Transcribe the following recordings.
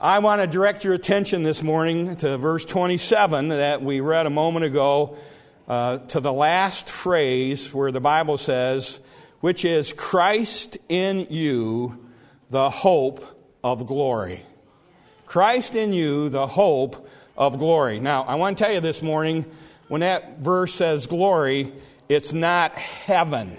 I want to direct your attention this morning to verse 27 that we read a moment ago, to the last phrase where the Bible says, which is Christ in you, the hope of glory. Christ in you, the hope of glory. Now, I want to tell you this morning, when that verse says glory, it's not heaven.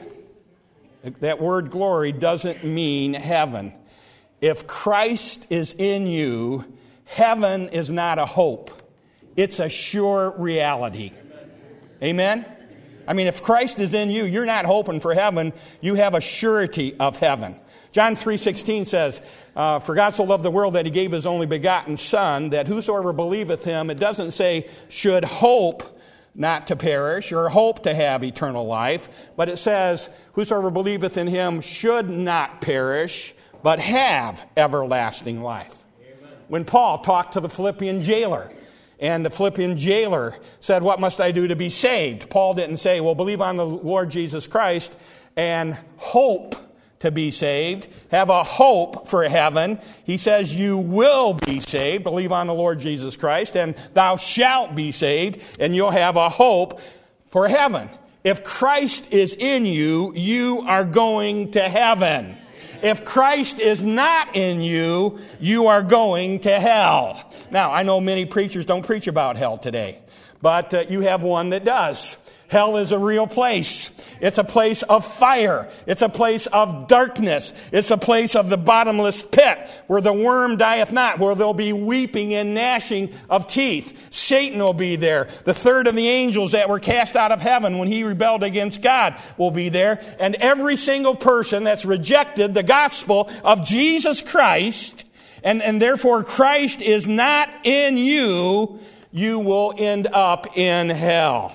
That word glory doesn't mean heaven. If Christ is in you, heaven is not a hope. It's a sure reality. Amen? I mean, if Christ is in you, you're not hoping for heaven. You have a surety of heaven. John 3:16 says, for God so loved the world that he gave his only begotten Son, that whosoever believeth him, it doesn't say should hope not to perish or hope to have eternal life, but it says whosoever believeth in him should not perish, but have everlasting life. Amen. When Paul talked to the Philippian jailer, and the Philippian jailer said, what must I do to be saved? Paul didn't say, well, believe on the Lord Jesus Christ and hope to be saved. Have a hope for heaven. He says, you will be saved. Believe on the Lord Jesus Christ, and thou shalt be saved, and you'll have a hope for heaven. If Christ is in you, you are going to heaven. If Christ is not in you, you are going to hell. Now, I know many preachers don't preach about hell today, but you have one that does. Hell is a real place. It's a place of fire. It's a place of darkness. It's a place of the bottomless pit where the worm dieth not, where there'll be weeping and gnashing of teeth. Satan will be there. The third of the angels that were cast out of heaven when he rebelled against God will be there. And every single person that's rejected the gospel of Jesus Christ, and therefore Christ is not in you, you will end up in hell.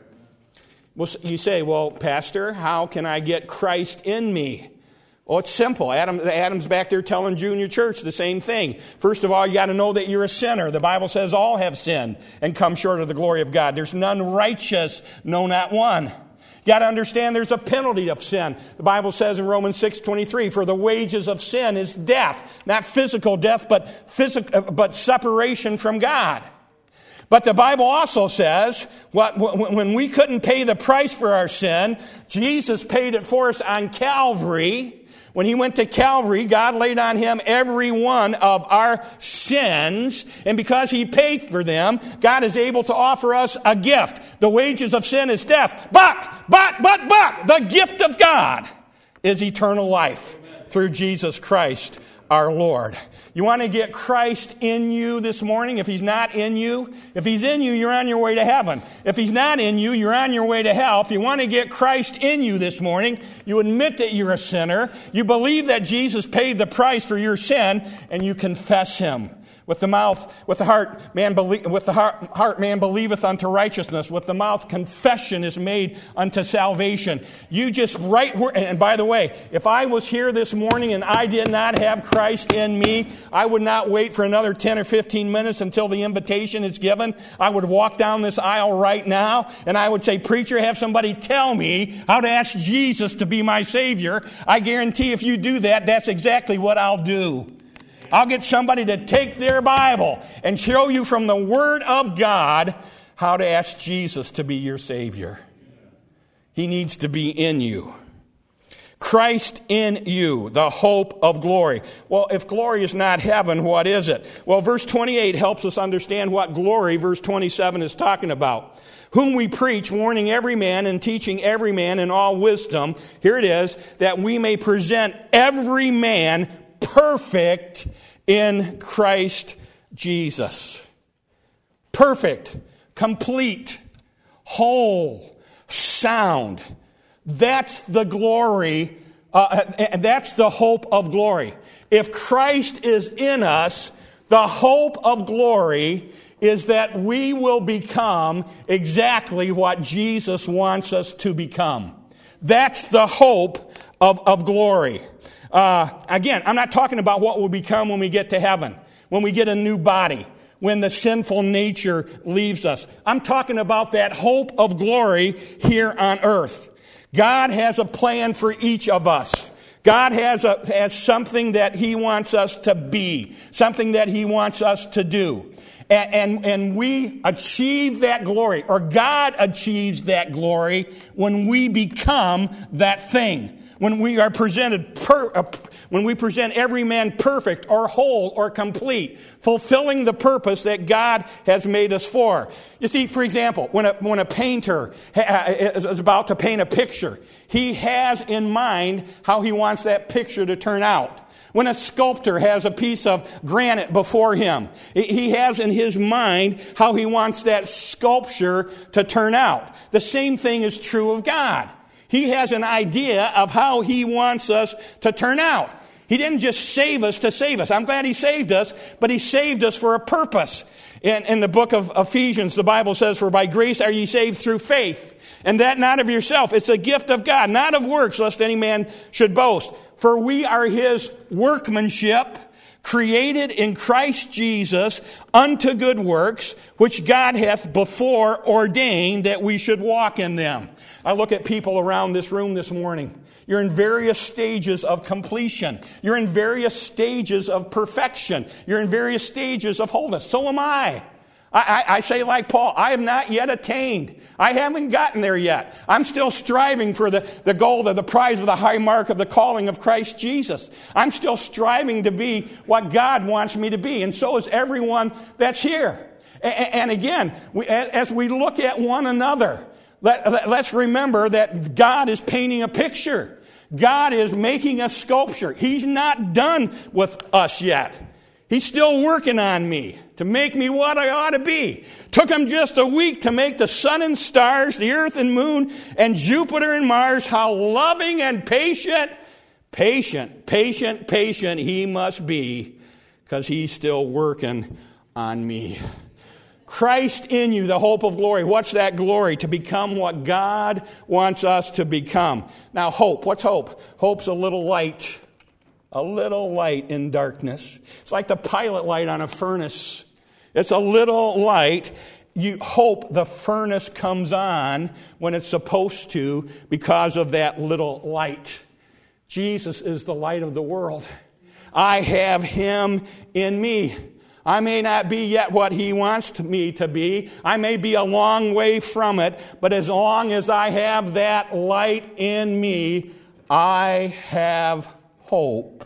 Well, you say, well, Pastor, how can I get Christ in me? Well, it's simple. Adam's back there telling Junior Church the same thing. First of all, you got to know that you're a sinner. The Bible says all have sinned and come short of the glory of God. There's none righteous, no, not one. You got to understand there's a penalty of sin. The Bible says in Romans 6:23, for the wages of sin is death. Not physical death, but separation from God. But the Bible also says, when we couldn't pay the price for our sin, Jesus paid it for us on Calvary. When he went to Calvary, God laid on him every one of our sins. And because he paid for them, God is able to offer us a gift. The wages of sin is death. But, the gift of God is eternal life through Jesus Christ our Lord. You want to get Christ in you this morning? If he's not in you, if he's in you, you're on your way to heaven. If he's not in you, you're on your way to hell. If you want to get Christ in you this morning, you admit that you're a sinner, you believe that Jesus paid the price for your sin, and you confess him. With the heart man believeth unto righteousness. With the mouth, confession is made unto salvation. You just and by the way, if I was here this morning and I did not have Christ in me, I would not wait for another 10 or 15 minutes until the invitation is given. I would walk down this aisle right now and I would say, preacher, have somebody tell me how to ask Jesus to be my Savior. I guarantee if you do that, that's exactly what I'll do. I'll get somebody to take their Bible and show you from the Word of God how to ask Jesus to be your Savior. He needs to be in you. Christ in you, the hope of glory. Well, if glory is not heaven, what is it? Well, verse 28 helps us understand what glory, verse 27, is talking about. Whom we preach, warning every man and teaching every man in all wisdom. Here it is, that we may present every man perfect in Christ Jesus. Perfect, complete, whole, sound. That's the glory, and that's the hope of glory. If Christ is in us, the hope of glory is that we will become exactly what Jesus wants us to become. That's the hope of glory. Again, I'm not talking about what we'll become when we get to heaven, when we get a new body, when the sinful nature leaves us. I'm talking about that hope of glory here on earth. God has a plan for each of us. God has something that He wants us to be, something that He wants us to do. And we achieve that glory, or God achieves that glory when we become that thing. When we are when we present every man perfect or whole or complete, fulfilling the purpose that God has made us for. You see, for example, when a painter is about to paint a picture, he has in mind how he wants that picture to turn out. When a sculptor has a piece of granite before him, he has in his mind how he wants that sculpture to turn out. The same thing is true of God. He has an idea of how He wants us to turn out. He didn't just save us to save us. I'm glad He saved us, but He saved us for a purpose. In the book of Ephesians, the Bible says, "For by grace are ye saved through faith, and that not of yourself. It's a gift of God, not of works, lest any man should boast. For we are His workmanship, created in Christ Jesus unto good works, which God hath before ordained that we should walk in them." I look at people around this room this morning. You're in various stages of completion. You're in various stages of perfection. You're in various stages of wholeness. So am I. I say like Paul, I have not yet attained. I haven't gotten there yet. I'm still striving for the goal, the prize of the high mark of the calling of Christ Jesus. I'm still striving to be what God wants me to be, and so is everyone that's here. And again, as we look at one another, let's remember that God is painting a picture. God is making a sculpture. He's not done with us yet. He's still working on me to make me what I ought to be. Took Him just a week to make the sun and stars, the earth and moon, and Jupiter and Mars. How loving and patient He must be, because He's still working on me. Christ in you, the hope of glory. What's that glory? To become what God wants us to become. Now, hope. What's hope? Hope's a little light in darkness. It's like the pilot light on a furnace. It's a little light. You hope the furnace comes on when it's supposed to because of that little light. Jesus is the light of the world. I have Him in me. I may not be yet what He wants me to be. I may be a long way from it, but as long as I have that light in me, I have hope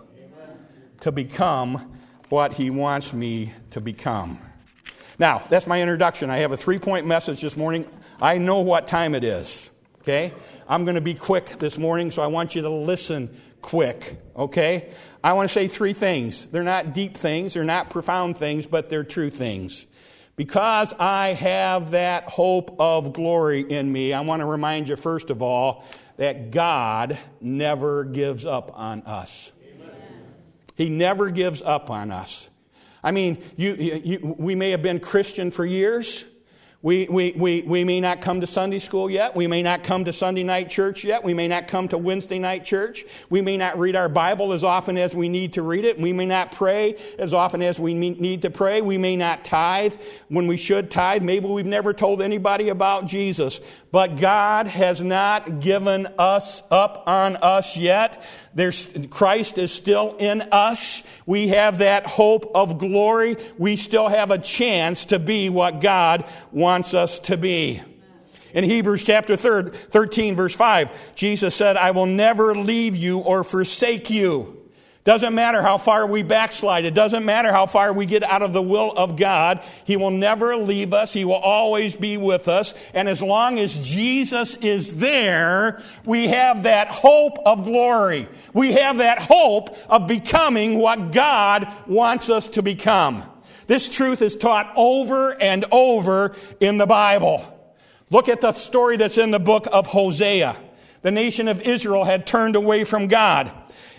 to become what He wants me to become. Now, that's my introduction. I have a 3-point message this morning. I know what time it is, okay? I'm going to be quick this morning, so I want you to listen quick, okay? I want to say 3 things. They're not deep things, they're not profound things, but they're true things. Because I have that hope of glory in me, I want to remind you, first of all, that God never gives up on us. Amen. He never gives up on us. I mean, we may have been Christian for years. We may not come to Sunday school yet. We may not come to Sunday night church yet. We may not come to Wednesday night church. We may not read our Bible as often as we need to read it. We may not pray as often as we need to pray. We may not tithe when we should tithe. Maybe we've never told anybody about Jesus. But God has not given us up on us yet. Christ is still in us. We have that hope of glory. We still have a chance to be what God wants us to be. In Hebrews chapter 13, verse 5, Jesus said, "I will never leave you or forsake you." Doesn't matter how far we backslide. It doesn't matter how far we get out of the will of God. He will never leave us. He will always be with us. And as long as Jesus is there, we have that hope of glory. We have that hope of becoming what God wants us to become. This truth is taught over and over in the Bible. Look at the story that's in the book of Hosea. The nation of Israel had turned away from God.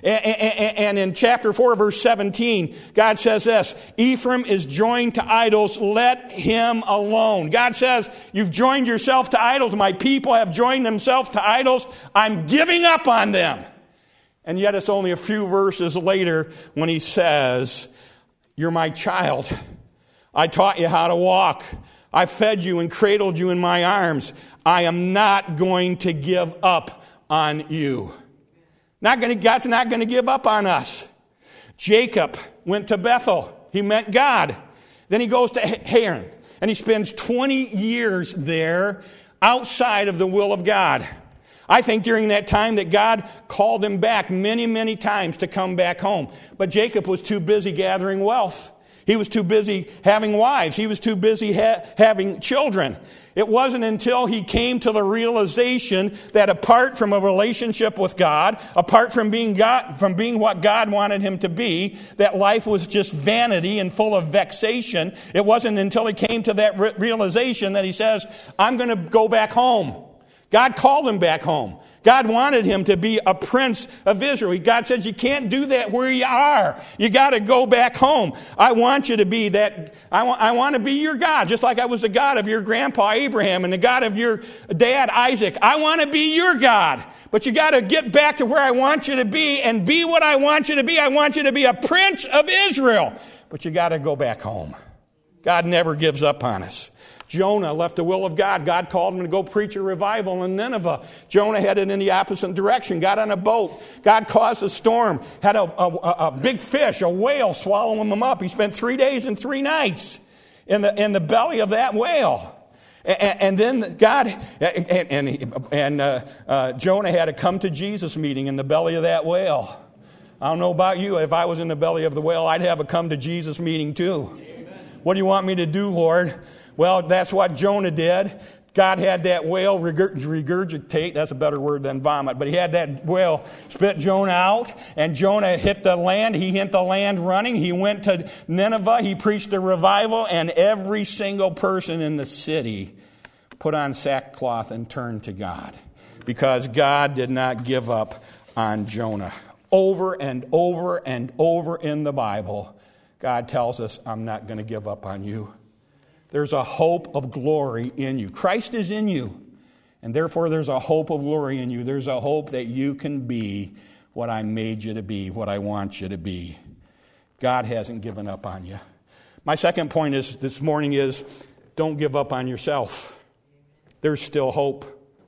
And in chapter 4, verse 17, God says this, "Ephraim is joined to idols, let him alone." God says, you've joined yourself to idols. My people have joined themselves to idols. I'm giving up on them. And yet it's only a few verses later when He says, "You're my child. I taught you how to walk. I fed you and cradled you in my arms. I am not going to give up on you." God's not going to give up on us. Jacob went to Bethel. He met God. Then he goes to Haran, and he spends 20 years there outside of the will of God. I think during that time that God called him back many, many times to come back home. But Jacob was too busy gathering wealth. He was too busy having wives. He was too busy having children. It wasn't until he came to the realization that apart from a relationship with God, apart from being what God wanted him to be, that life was just vanity and full of vexation. It wasn't until he came to that realization that he says, I'm going to go back home. God called him back home. God wanted him to be a prince of Israel. God says, you can't do that where you are. You got to go back home. I want you to be that. I want to be your God, just like I was the God of your grandpa Abraham and the God of your dad Isaac. I want to be your God. But you got to get back to where I want you to be and be what I want you to be. I want you to be a prince of Israel. But you got to go back home. God never gives up on us. Jonah left the will of God. God called him to go preach a revival in Nineveh. Jonah headed in the opposite direction, got on a boat. God caused a storm, had a big fish, a whale, swallowing him up. He spent 3 days and 3 nights in the belly of that whale. And then God, Jonah had to come to Jesus meeting in the belly of that whale. I don't know about you. If I was in the belly of the whale, I'd have a come to Jesus meeting too. Amen. What do you want me to do, Lord? Well, that's what Jonah did. God had that whale regurgitate. That's a better word than vomit. But he had that whale spit Jonah out, and Jonah hit the land. He hit the land running. He went to Nineveh. He preached a revival, and every single person in the city put on sackcloth and turned to God because God did not give up on Jonah. Over and over and over in the Bible, God tells us, I'm not going to give up on you. There's a hope of glory in you. Christ is in you, and therefore there's a hope of glory in you. There's a hope that you can be what I made you to be, what I want you to be. God hasn't given up on you. My second point this morning is don't give up on yourself. There's still hope.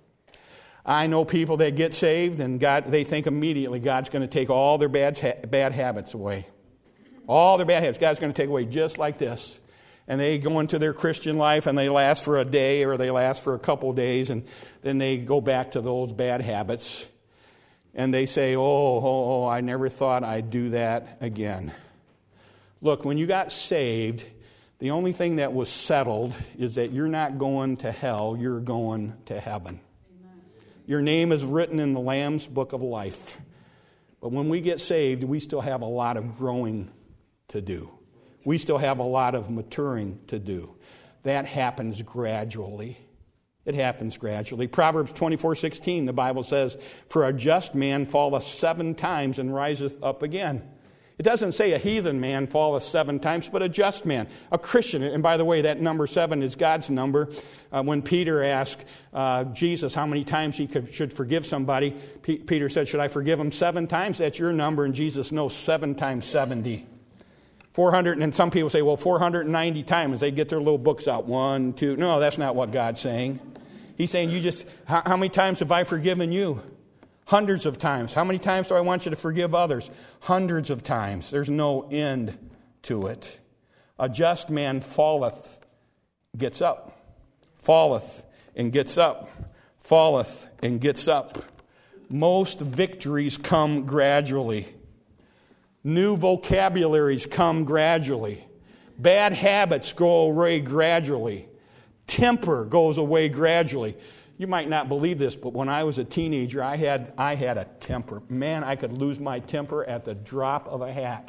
I know people that get saved, and they think immediately God's going to take all their bad habits away. All their bad habits, God's going to take away just like this. And they go into their Christian life and they last for a day or they last for a couple of days, and then they go back to those bad habits. And they say, oh, I never thought I'd do that again. Look, when you got saved, the only thing that was settled is that you're not going to hell, you're going to heaven. Amen. Your name is written in the Lamb's Book of Life. But when we get saved, we still have a lot of growing to do. We still have a lot of maturing to do. That happens gradually. It happens gradually. Proverbs 24:16, the Bible says, for a just man falleth 7 times and riseth up again. It doesn't say a heathen man falleth 7 times, but a just man, a Christian. And by the way, that number 7 is God's number. When Peter asked Jesus how many times he should forgive somebody, Peter said, should I forgive him 7 times? That's your number. And Jesus knows 7 times 70. 400, and some people say, well, 490 times. They get their little books out. 1, 2. No, that's not what God's saying. He's saying, how many times have I forgiven you? Hundreds of times. How many times do I want you to forgive others? Hundreds of times. There's no end to it. A just man falleth, gets up. Falleth and gets up. Falleth and gets up. Most victories come gradually. New vocabularies come gradually. Bad habits go away gradually. Temper goes away gradually. You might not believe this, but when I was a teenager, I had a temper. Man, I could lose my temper at the drop of a hat.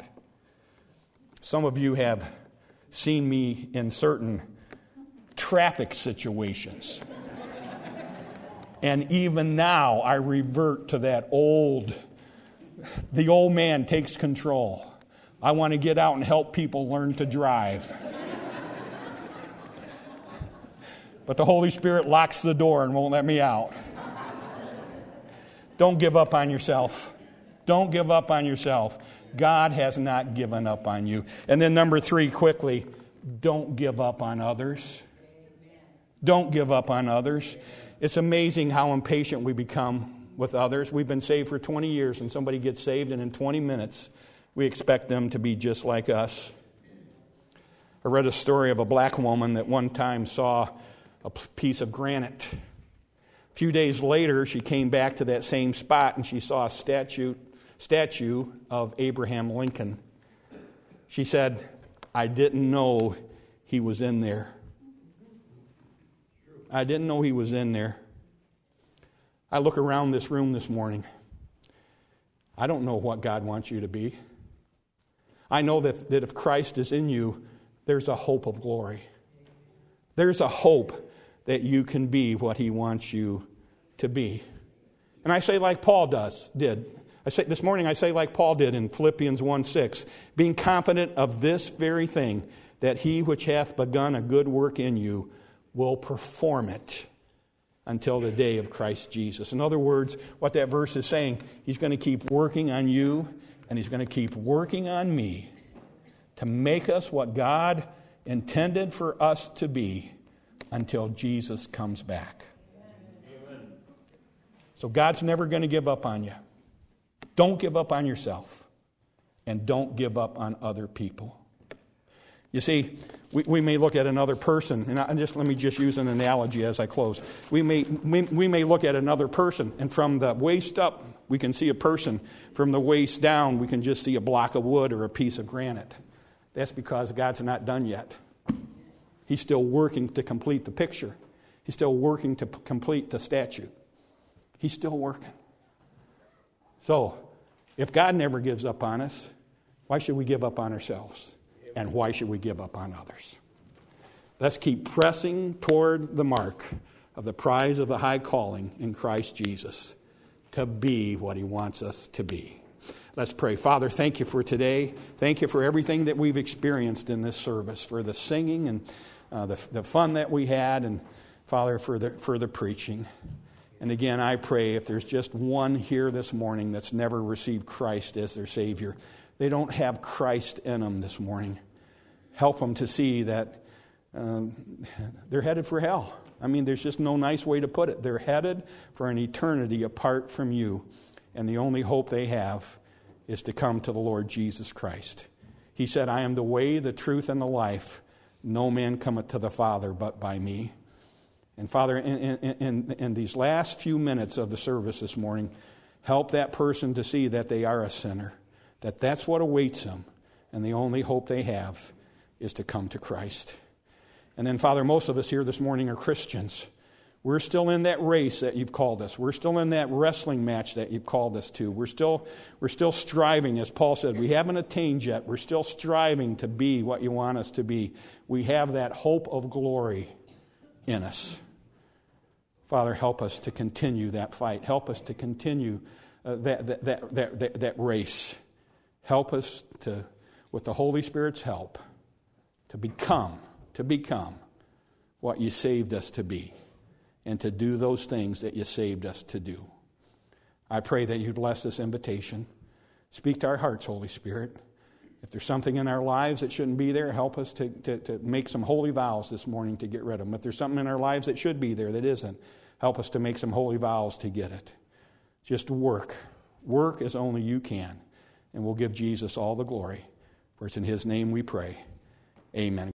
Some of you have seen me in certain traffic situations. And even now, I revert to that the old man takes control. I want to get out and help people learn to drive. But the Holy Spirit locks the door and won't let me out. Don't give up on yourself. Don't give up on yourself. God has not given up on you. And then number 3, quickly, don't give up on others. Don't give up on others. It's amazing how impatient we become with others. We've been saved for 20 years, and somebody gets saved, and in 20 minutes, we expect them to be just like us. I read a story of a black woman that one time saw a piece of granite. A few days later, she came back to that same spot, and she saw a statue of Abraham Lincoln. She said, I didn't know he was in there. I didn't know he was in there. I look around this room this morning. I don't know what God wants you to be. I know that if Christ is in you, there's a hope of glory. There's a hope that you can be what he wants you to be. And I say like Paul did. This morning I say like Paul did in Philippians 1:6, being confident of this very thing, that he which hath begun a good work in you will perform it until the day of Christ Jesus. In other words, what that verse is saying, he's going to keep working on you, and he's going to keep working on me to make us what God intended for us to be until Jesus comes back. Amen. So God's never going to give up on you. Don't give up on yourself, and don't give up on other people. You see, we may look at another person, and let me just use an analogy as I close. We may look at another person, and from the waist up, we can see a person. From the waist down, we can just see a block of wood or a piece of granite. That's because God's not done yet. He's still working to complete the picture. He's still working to complete the statue. He's still working. So, if God never gives up on us, why should we give up on ourselves? And why should we give up on others? Let's keep pressing toward the mark of the prize of the high calling in Christ Jesus, to be what he wants us to be. Let's pray. Father, thank you for today. Thank you for everything that we've experienced in this service, for the singing and the fun that we had, and Father, for the preaching. And again, I pray if there's just one here this morning that's never received Christ as their Savior, they don't have Christ in them this morning. Help them to see that they're headed for hell. I mean, there's just no nice way to put it. They're headed for an eternity apart from you. And the only hope they have is to come to the Lord Jesus Christ. He said, I am the way, the truth, and the life. No man cometh to the Father but by me. And Father, in these last few minutes of the service this morning, help that person to see that they are a sinner, that that's what awaits them, and the only hope they have is to come to Christ. And then, Father, most of us here this morning are Christians. We're still in that race that you've called us. We're still in that wrestling match that you've called us to. We're still striving, as Paul said. We haven't attained yet. We're still striving to be what you want us to be. We have that hope of glory in us. Father, help us to continue that fight. Help us to continue that race. Help us to, with the Holy Spirit's help, to become what you saved us to be, and to do those things that you saved us to do. I pray that you bless this invitation. Speak to our hearts, Holy Spirit. If there's something in our lives that shouldn't be there, help us to make some holy vows this morning to get rid of them. If there's something in our lives that should be there that isn't, help us to make some holy vows to get it. Just work. Work as only you can. And we'll give Jesus all the glory. For it's in his name we pray. Amen.